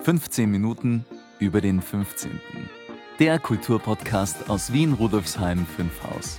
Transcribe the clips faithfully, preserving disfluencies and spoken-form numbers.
fünfzehn Minuten über den fünfzehnten. Der Kulturpodcast aus Wien-Rudolfsheim fünf Haus.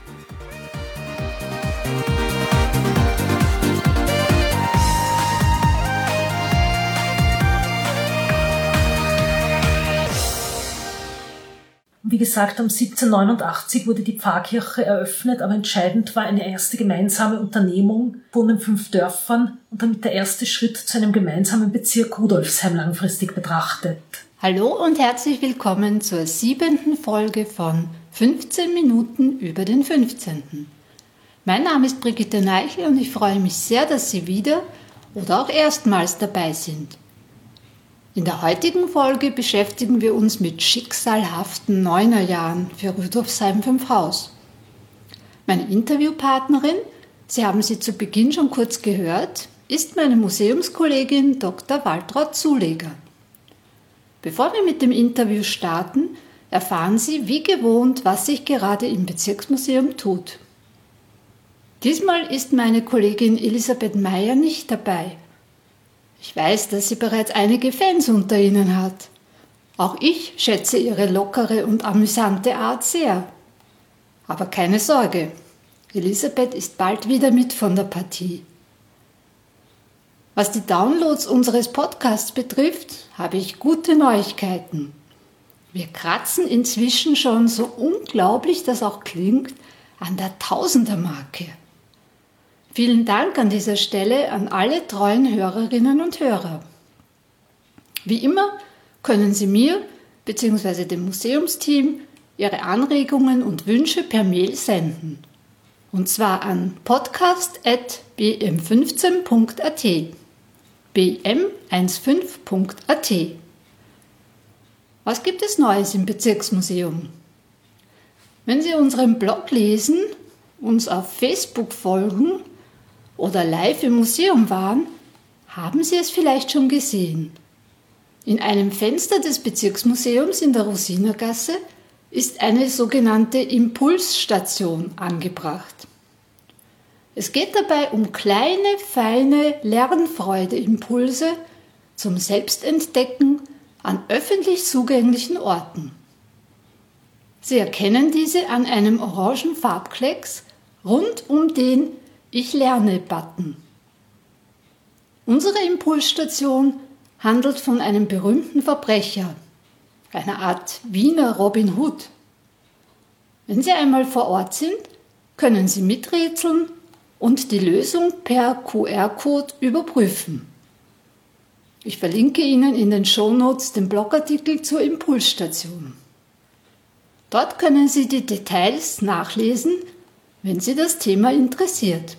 Wie gesagt, um siebzehnhundertneunundachtzig wurde die Pfarrkirche eröffnet, aber entscheidend war eine erste gemeinsame Unternehmung von den fünf Dörfern und damit der erste Schritt zu einem gemeinsamen Bezirk Rudolfsheim langfristig betrachtet. Hallo und herzlich willkommen zur siebenten Folge von fünfzehn Minuten über den fünfzehnten. Mein Name ist Brigitte Neichel und ich freue mich sehr, dass Sie wieder oder auch erstmals dabei sind. In der heutigen Folge beschäftigen wir uns mit schicksalhaften Neunerjahren für Rudolfsheim fünf Haus. Meine Interviewpartnerin, Sie haben sie zu Beginn schon kurz gehört, ist meine Museumskollegin Doktor Waltraud Zuleger. Bevor wir mit dem Interview starten, erfahren Sie wie gewohnt, was sich gerade im Bezirksmuseum tut. Diesmal ist meine Kollegin Elisabeth Meyer nicht dabei. Ich weiß, dass sie bereits einige Fans unter Ihnen hat. Auch ich schätze ihre lockere und amüsante Art sehr. Aber keine Sorge, Elisabeth ist bald wieder mit von der Partie. Was die Downloads unseres Podcasts betrifft, habe ich gute Neuigkeiten. Wir kratzen inzwischen schon, so unglaublich das auch klingt, an der Tausender-Marke. Vielen Dank an dieser Stelle an alle treuen Hörerinnen und Hörer. Wie immer können Sie mir bzw. dem Museumsteam Ihre Anregungen und Wünsche per Mail senden. Und zwar an podcast at b m fünfzehn punkt a t. b m fünfzehn punkt a t. Was gibt es Neues im Bezirksmuseum? Wenn Sie unseren Blog lesen, uns auf Facebook folgen oder live im Museum waren, haben Sie es vielleicht schon gesehen. In einem Fenster des Bezirksmuseums in der Rosinergasse ist eine sogenannte Impulsstation angebracht. Es geht dabei um kleine, feine Lernfreude-Impulse zum Selbstentdecken an öffentlich zugänglichen Orten. Sie erkennen diese an einem orangen Farbklecks rund um den Ich lerne-Button. Unsere Impulsstation handelt von einem berühmten Verbrecher, einer Art Wiener Robin Hood. Wenn Sie einmal vor Ort sind, können Sie miträtseln und die Lösung per Q R-Code überprüfen. Ich verlinke Ihnen in den Shownotes den Blogartikel zur Impulsstation. Dort können Sie die Details nachlesen, wenn Sie das Thema interessiert.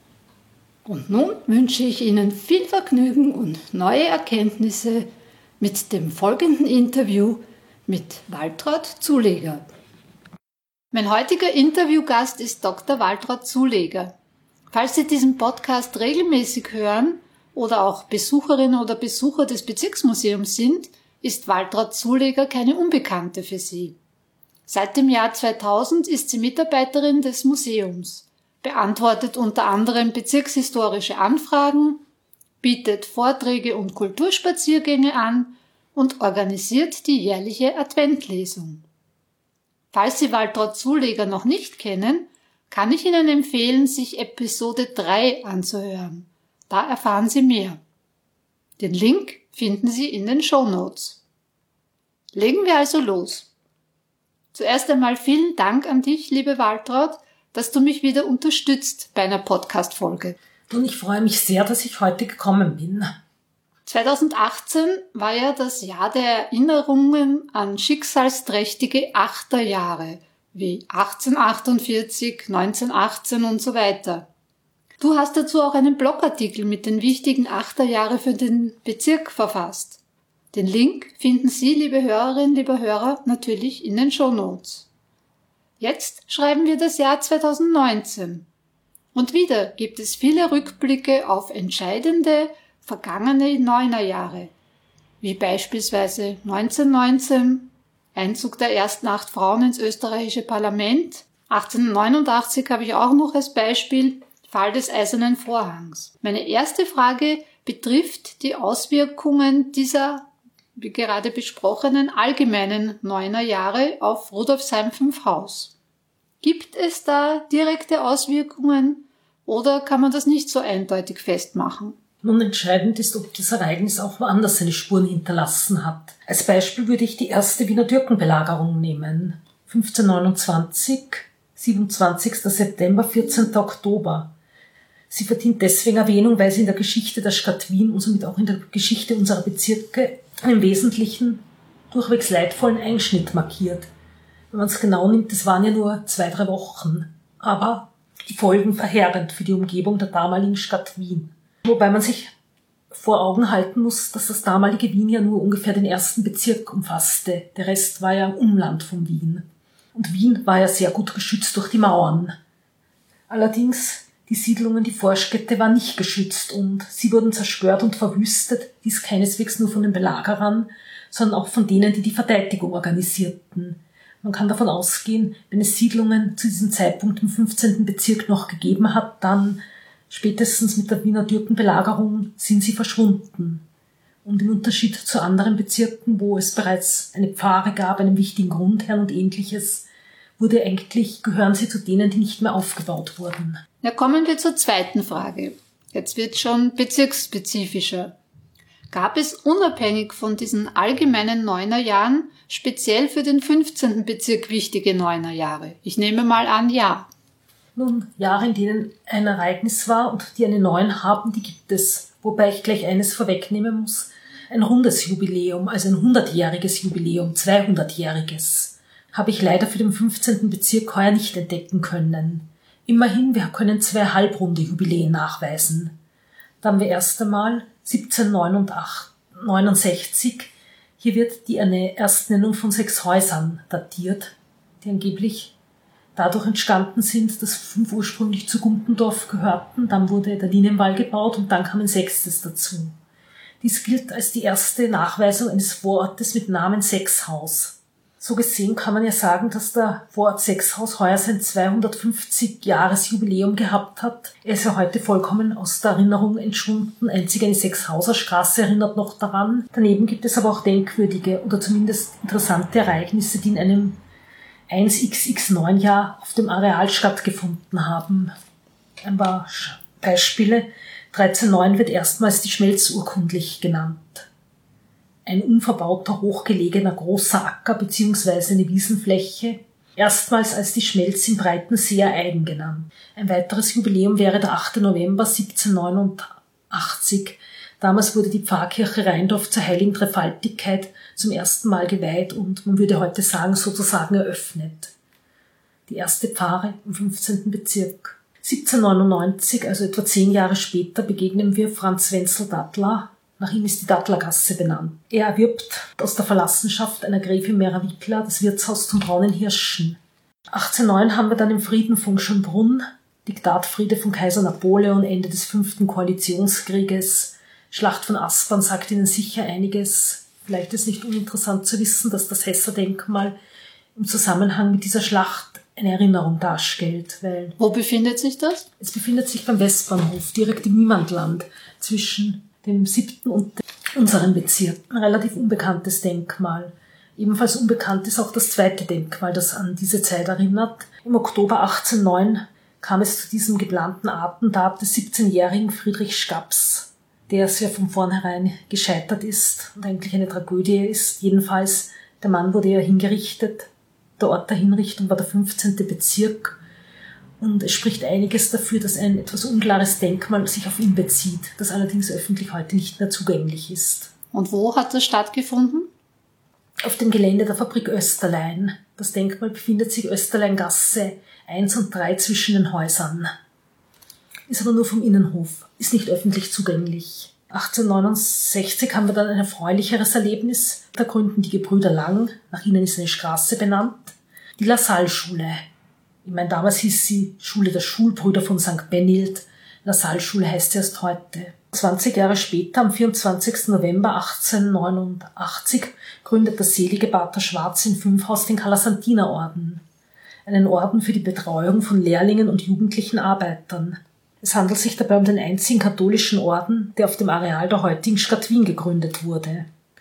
Und nun wünsche ich Ihnen viel Vergnügen und neue Erkenntnisse mit dem folgenden Interview mit Waltraud Zuleger. Mein heutiger Interviewgast ist Doktor Waltraud Zuleger. Falls Sie diesen Podcast regelmäßig hören oder auch Besucherin oder Besucher des Bezirksmuseums sind, ist Waltraud Zuleger keine Unbekannte für Sie. Seit dem Jahr zweitausend ist sie Mitarbeiterin des Museums, beantwortet unter anderem bezirkshistorische Anfragen, bietet Vorträge und Kulturspaziergänge an und organisiert die jährliche Adventlesung. Falls Sie Waltraud Zuleger noch nicht kennen, kann ich Ihnen empfehlen, sich Episode drei anzuhören. Da erfahren Sie mehr. Den Link finden Sie in den Shownotes. Legen wir also los. Zuerst einmal vielen Dank an dich, liebe Waltraud, dass du mich wieder unterstützt bei einer Podcast-Folge. Und ich freue mich sehr, dass ich heute gekommen bin. zweitausendachtzehn war ja das Jahr der Erinnerungen an schicksalsträchtige Achterjahre, wie achtzehnhundertachtundvierzig, neunzehnhundertachtzehn und so weiter. Du hast dazu auch einen Blogartikel mit den wichtigen Achterjahre für den Bezirk verfasst. Den Link finden Sie, liebe Hörerinnen, liebe Hörer, natürlich in den Shownotes. Jetzt schreiben wir das Jahr zweitausendneunzehn. Und wieder gibt es viele Rückblicke auf entscheidende, vergangene Neunerjahre, wie beispielsweise neunzehnhundertneunzehn, Einzug der ersten acht Frauen ins österreichische Parlament, achtzehnhundertneunundachtzig habe ich auch noch als Beispiel, Fall des Eisernen Vorhangs. Meine erste Frage betrifft die Auswirkungen dieser wie gerade besprochenen, allgemeinen Neunerjahre auf Rudolfsheim fünf Haus. Gibt es da direkte Auswirkungen oder kann man das nicht so eindeutig festmachen? Nun, entscheidend ist, ob das Ereignis auch woanders seine Spuren hinterlassen hat. Als Beispiel würde ich die erste Wiener Türkenbelagerung nehmen. fünfzehnhundertneunundzwanzig, siebenundzwanzigster September, vierzehnter Oktober. Sie verdient deswegen Erwähnung, weil sie in der Geschichte der Stadt Wien und somit auch in der Geschichte unserer Bezirke einen wesentlichen, durchwegs leidvollen Einschnitt markiert. Wenn man es genau nimmt, es waren ja nur zwei, drei Wochen, aber die Folgen verheerend für die Umgebung der damaligen Stadt Wien. Wobei man sich vor Augen halten muss, dass das damalige Wien ja nur ungefähr den ersten Bezirk umfasste. Der Rest war ja im Umland von Wien. Und Wien war ja sehr gut geschützt durch die Mauern. Allerdings, die Siedlungen, die Vorstädte waren nicht geschützt und sie wurden zerstört und verwüstet, dies keineswegs nur von den Belagerern, sondern auch von denen, die die Verteidigung organisierten. Man kann davon ausgehen, wenn es Siedlungen zu diesem Zeitpunkt im fünfzehnten Bezirk noch gegeben hat, dann spätestens mit der Wiener Türkenbelagerung sind sie verschwunden. Und im Unterschied zu anderen Bezirken, wo es bereits eine Pfarre gab, einen wichtigen Grundherrn und ähnliches, wurde eigentlich, gehören sie zu denen, die nicht mehr aufgebaut wurden. Ja, kommen wir zur zweiten Frage. Jetzt wird schon bezirksspezifischer. Gab es unabhängig von diesen allgemeinen Neunerjahren speziell für den fünfzehnten Bezirk wichtige Neunerjahre? Ich nehme mal an, ja. Nun, Jahre, in denen ein Ereignis war und die einen neuen haben, die gibt es. Wobei ich gleich eines vorwegnehmen muss. Ein rundes Jubiläum, also ein hundertjähriges Jubiläum, zweihundertjähriges, habe ich leider für den fünfzehnten Bezirk heuer nicht entdecken können. Immerhin, wir können zwei halbrunde Jubiläen nachweisen. Da haben wir erst einmal siebzehnhundertneunundsechzig. Hier wird die Erstnennung von sechs Häusern datiert, die angeblich dadurch entstanden sind, dass fünf ursprünglich zu Gumpendorf gehörten, dann wurde der Linienwall gebaut und dann kam ein sechstes dazu. Dies gilt als die erste Nachweisung eines Vorortes mit Namen Sechshaus. So gesehen kann man ja sagen, dass der Vorort Sechshaus heuer sein zweihundertfünfzig-Jahres-Jubiläum gehabt hat. Er ist ja heute vollkommen aus der Erinnerung entschwunden. Einzig eine Sechshauser-Straße erinnert noch daran. Daneben gibt es aber auch denkwürdige oder zumindest interessante Ereignisse, die in einem eins x x neun Jahr auf dem Areal stattgefunden haben. Ein paar Beispiele. dreizehnhundertneun wird erstmals die Schmelz urkundlich genannt. Ein unverbauter, hochgelegener großer Acker bzw. eine Wiesenfläche, erstmals als die Schmelz im Breitenseer Eigen genannt. Ein weiteres Jubiläum wäre der achter November siebzehnhundertneunundachtzig. Damals wurde die Pfarrkirche Rheindorf zur heiligen Dreifaltigkeit zum ersten Mal geweiht und man würde heute sagen, sozusagen eröffnet. Die erste Pfarre im fünfzehnten Bezirk. siebzehnhundertneunundneunzig, also etwa zehn Jahre später, begegnen wir Franz Wenzel Dattler. Nach ihm ist die Dattlergasse benannt. Er erwirbt aus der Verlassenschaft einer Gräfin Mera-Wickler das Wirtshaus zum Braunen Hirschen. achtzehnhundertneun haben wir dann im Frieden von Schönbrunn, Diktatfriede von Kaiser Napoleon, Ende des fünften Koalitionskrieges, Schlacht von Aspern sagt Ihnen sicher einiges. Vielleicht ist nicht uninteressant zu wissen, dass das Hesser-Denkmal im Zusammenhang mit dieser Schlacht eine Erinnerung darstellt. Weil Wo befindet sich das? Es befindet sich beim Westbahnhof, direkt im Niemandland, zwischen dem siebten und unserem Bezirk. Ein relativ unbekanntes Denkmal. Ebenfalls unbekannt ist auch das zweite Denkmal, das an diese Zeit erinnert. Im Oktober achtzehnhundertneun kam es zu diesem geplanten Attentat des siebzehnjährigen Friedrich Scapps, der sehr von vornherein gescheitert ist und eigentlich eine Tragödie ist. Jedenfalls, der Mann wurde ja hingerichtet. Der Ort der Hinrichtung war der fünfzehnte Bezirk. Und es spricht einiges dafür, dass ein etwas unklares Denkmal sich auf ihn bezieht, das allerdings öffentlich heute nicht mehr zugänglich ist. Und wo hat das stattgefunden? Auf dem Gelände der Fabrik Österlein. Das Denkmal befindet sich Österleingasse eins und drei zwischen den Häusern. Ist aber nur vom Innenhof, ist nicht öffentlich zugänglich. achtzehnhundertneunundsechzig haben wir dann ein erfreulicheres Erlebnis. Da gründen die Gebrüder Lang, nach ihnen ist eine Straße benannt, die LaSalle-Schule. Ich meine, damals hieß sie Schule der Schulbrüder von Sankt Benilde. LaSalle-Schule heißt sie erst heute. zwanzig Jahre später, am vierundzwanzigsten November achtzehnhundertneunundachtzig, gründet der selige Pater Schwarz in Fünfhaus den Kalasantiner-Orden. Einen Orden für die Betreuung von Lehrlingen und jugendlichen Arbeitern. Es handelt sich dabei um den einzigen katholischen Orden, der auf dem Areal der heutigen Stadt Wien gegründet wurde.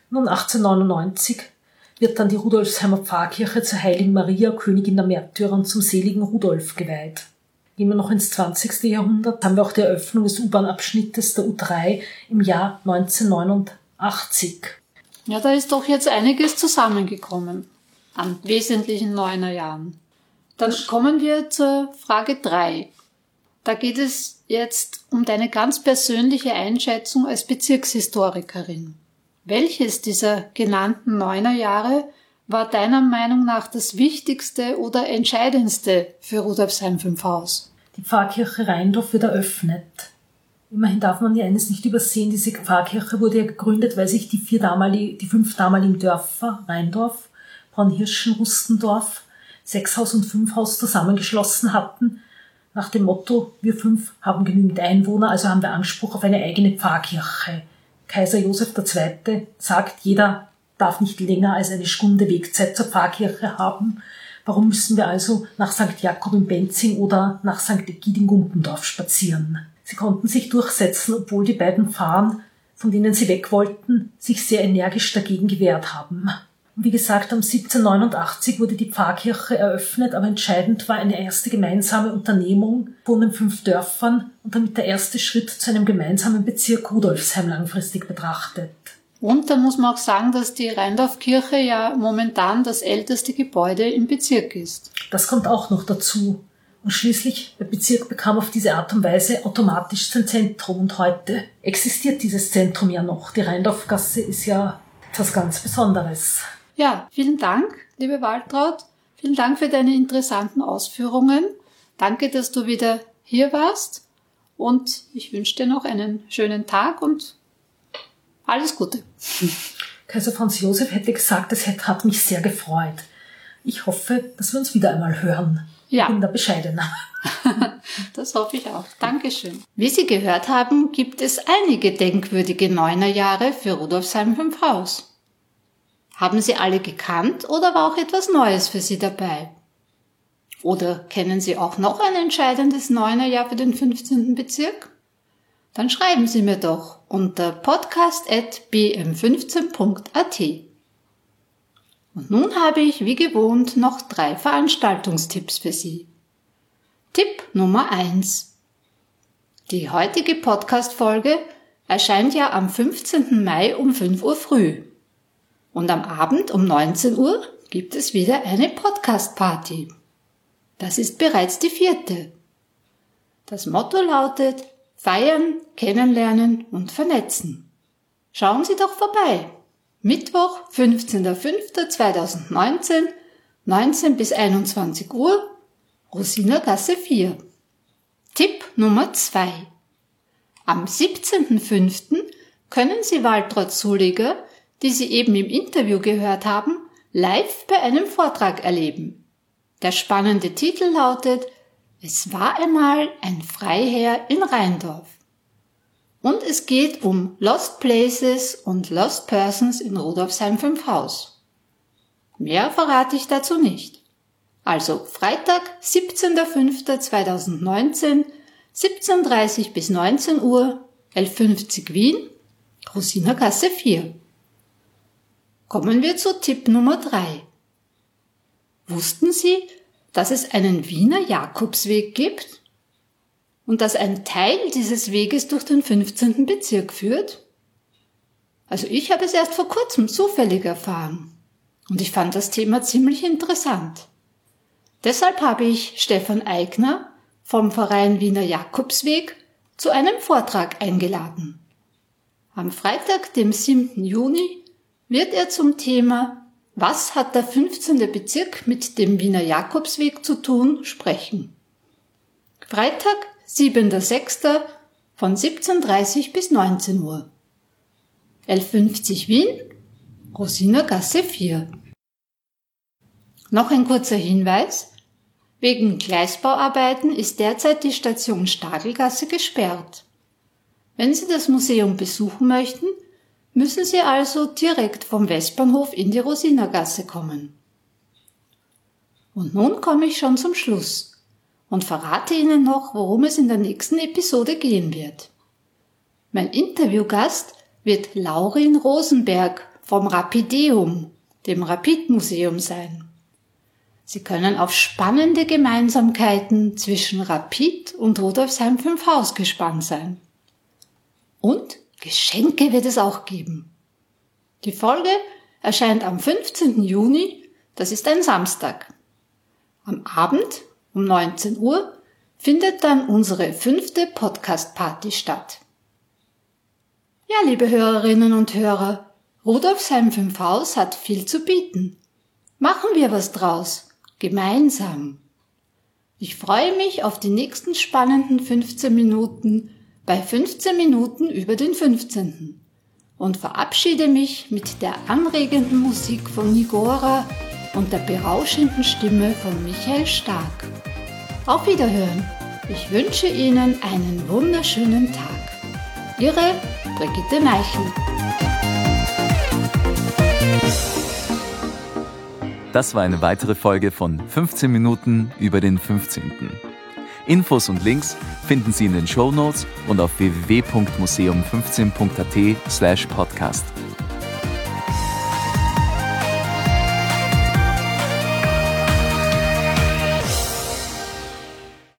Nun achtzehnhundertneunundneunzig wird dann die Rudolfsheimer Pfarrkirche zur Heiligen Maria, Königin der Märtyrer und zum seligen Rudolf geweiht. Gehen wir noch ins zwanzigste Jahrhundert, haben wir auch die Eröffnung des U-Bahn-Abschnittes der U drei im Jahr neunzehnhundertneunundachtzig. Ja, da ist doch jetzt einiges zusammengekommen an wesentlichen Neunerjahren. Dann kommen wir zur Frage drei. Da geht es jetzt um deine ganz persönliche Einschätzung als Bezirkshistorikerin. Welches dieser genannten Neunerjahre war deiner Meinung nach das wichtigste oder entscheidendste für Rudolfsheim-fünf Haus? Die Pfarrkirche Rheindorf wird eröffnet. Immerhin darf man ja eines nicht übersehen, diese Pfarrkirche wurde ja gegründet, weil sich die vier damalige, die fünf damaligen Dörfer, Rheindorf, Braunhirschen, Rustendorf, Sechshaus und Fünfhaus zusammengeschlossen hatten, nach dem Motto, wir fünf haben genügend Einwohner, also haben wir Anspruch auf eine eigene Pfarrkirche. Kaiser Josef der Zweite sagt, jeder darf nicht länger als eine Stunde Wegzeit zur Pfarrkirche haben. Warum müssen wir also nach Sankt Jakob in Benzing oder nach Sankt Egid in Gumpendorf spazieren? Sie konnten sich durchsetzen, obwohl die beiden Pfarren, von denen sie weg wollten, sich sehr energisch dagegen gewehrt haben. Und wie gesagt, am siebzehnhundertneunundachtzig wurde die Pfarrkirche eröffnet, aber entscheidend war eine erste gemeinsame Unternehmung von den fünf Dörfern und damit der erste Schritt zu einem gemeinsamen Bezirk Rudolfsheim langfristig betrachtet. Und da muss man auch sagen, dass die Rheindorfkirche ja momentan das älteste Gebäude im Bezirk ist. Das kommt auch noch dazu. Und schließlich, der Bezirk bekam auf diese Art und Weise automatisch sein Zentrum. Und heute existiert dieses Zentrum ja noch. Die Rheindorfgasse ist ja etwas ganz Besonderes. Ja, vielen Dank, liebe Waltraud. Vielen Dank für deine interessanten Ausführungen. Danke, dass du wieder hier warst. Und ich wünsche dir noch einen schönen Tag und alles Gute. Kaiser Franz Josef hätte gesagt, es hat mich sehr gefreut. Ich hoffe, dass wir uns wieder einmal hören. Ja. Ich bin da bescheidener. Das hoffe ich auch. Dankeschön. Wie Sie gehört haben, gibt es einige denkwürdige Neunerjahre für Rudolfsheim-fünf Haus. Haben Sie alle gekannt oder war auch etwas Neues für Sie dabei? Oder kennen Sie auch noch ein entscheidendes Neunerjahr für den fünfzehnten Bezirk? Dann schreiben Sie mir doch unter podcast at b m fünfzehn punkt a t. Und nun habe ich wie gewohnt noch drei Veranstaltungstipps für Sie. Tipp Nummer eins. Die heutige Podcast-Folge erscheint ja am fünfzehnten Mai um fünf Uhr früh. Und am Abend um neunzehn Uhr gibt es wieder eine Podcast-Party. Das ist bereits die vierte. Das Motto lautet: Feiern, kennenlernen und vernetzen. Schauen Sie doch vorbei. Mittwoch, fünfzehnten fünften zweitausendneunzehn, neunzehn bis einundzwanzig Uhr, Rosinergasse vier. Tipp Nummer zwei. Am siebzehnten fünften können Sie Waltraud Zuliger, die Sie eben im Interview gehört haben, live bei einem Vortrag erleben. Der spannende Titel lautet: Es war einmal ein Freiherr in Rheindorf. Und es geht um Lost Places und Lost Persons in Rudolfsheim-fünf Haus. Mehr verrate ich dazu nicht. Also Freitag, siebzehnten fünften zweitausendneunzehn, siebzehn Uhr dreißig bis neunzehn Uhr, elf fünfzig Wien, Rosinergasse vier. Kommen wir zu Tipp Nummer drei. Wussten Sie, dass es einen Wiener Jakobsweg gibt und dass ein Teil dieses Weges durch den fünfzehnten Bezirk führt? Also ich habe es erst vor kurzem zufällig erfahren und ich fand das Thema ziemlich interessant. Deshalb habe ich Stefan Eigner vom Verein Wiener Jakobsweg zu einem Vortrag eingeladen. Am Freitag, dem siebten Juni, wird er zum Thema "Was hat der fünfzehnte Bezirk mit dem Wiener Jakobsweg zu tun?" sprechen. Freitag, siebten sechsten von siebzehn Uhr dreißig bis neunzehn Uhr. elf fünfzig Wien, Rosinergasse vier. Noch ein kurzer Hinweis. Wegen Gleisbauarbeiten ist derzeit die Station Stadelgasse gesperrt. Wenn Sie das Museum besuchen möchten, müssen Sie also direkt vom Westbahnhof in die Rosinergasse kommen. Und nun komme ich schon zum Schluss und verrate Ihnen noch, worum es in der nächsten Episode gehen wird. Mein Interviewgast wird Laurin Rosenberg vom Rapideum, dem Rapid-Museum sein. Sie können auf spannende Gemeinsamkeiten zwischen Rapid und Rudolfsheim fünf Haus gespannt sein. Und Geschenke wird es auch geben. Die Folge erscheint am fünfzehnten Juni, das ist ein Samstag. Am Abend um neunzehn Uhr findet dann unsere fünfte Podcast-Party statt. Ja, liebe Hörerinnen und Hörer, Rudolfsheim fünf Haus hat viel zu bieten. Machen wir was draus, gemeinsam. Ich freue mich auf die nächsten spannenden fünfzehn Minuten bei fünfzehn Minuten über den fünfzehnten und verabschiede mich mit der anregenden Musik von Nigora und der berauschenden Stimme von Michael Stark. Auf Wiederhören. Ich wünsche Ihnen einen wunderschönen Tag. Ihre Brigitte Neichel. Das war eine weitere Folge von fünfzehn Minuten über den fünfzehnten Infos und Links finden Sie in den Shownotes und auf w w w punkt museum fünfzehn punkt a t slash podcast.